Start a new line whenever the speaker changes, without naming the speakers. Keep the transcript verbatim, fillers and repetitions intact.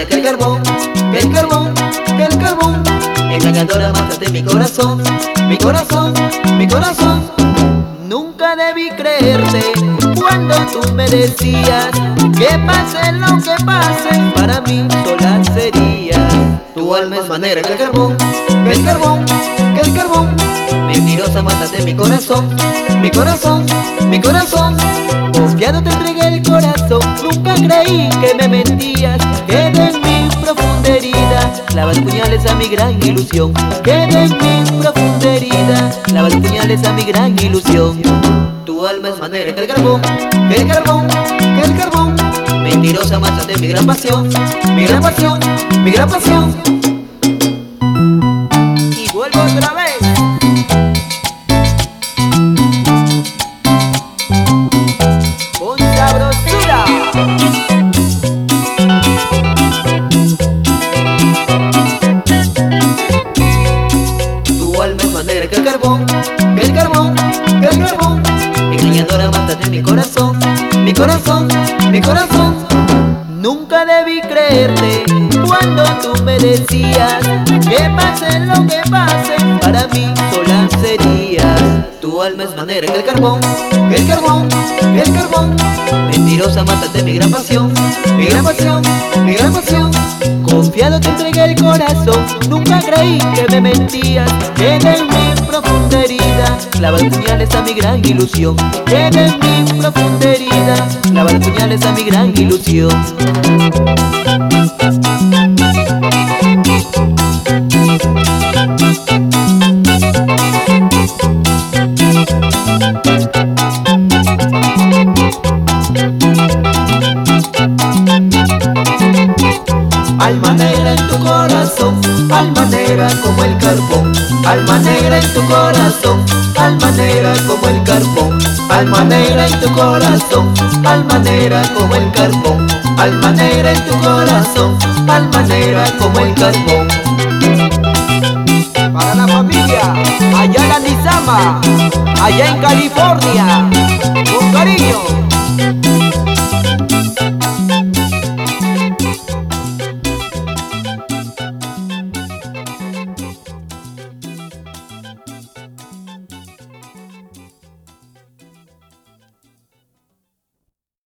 manera que el carbón, que el carbón, que el carbón. Engañadora, mataste mi corazón, mi corazón, mi corazón. Nunca debí creerte cuando tú me decías que pase lo que pase, para mí sola serías. Tu alma es más negra que el carbón, que el carbón, que el carbón. Mentirosa, mataste mi corazón, mi corazón, mi corazón. Confiado te entregué el corazón, nunca creí que me mentías. Quedé en mi profunda herida, clavas puñales a mi gran ilusión. Quedé en mi profunda herida, clavas puñales a mi gran ilusión. Tu alma es más negra que el carbón, que el carbón, que el carbón. Mentirosa, mataste mi gran pasión, mi gran pasión, mi gran pasión. Y vuelvo otra vez. Con sabrosura. Tu alma es más negra que el carbón, que el carbón, que el carbón. Engañadora, mataste mi corazón, mi corazón, mi corazón. Nunca debí creerte cuando tú me decías que pase lo que pase, para mí sola serías. Tu alma es más negra que el carbón, que el carbón, que el carbón. Mentirosa, mataste mi gran pasión, mi gran pasión, mi gran pasión. Confiado te entregué el corazón, nunca creí que me mentías. Quedé en mi profunda herida, clavas puñales a mi gran ilusión. Quedé en mi profunda herida, clavas puñales a mi gran ilusión. Alma negra en tu corazón, alma negra como el carbón. Alma negra en tu corazón, alma negra como el carbón. Alma negra en tu corazón, alma negra como el carbón. Alma negra en tu corazón, alma negra como el carbón.
Para la familia, allá en la Nizama, allá en California, con cariño.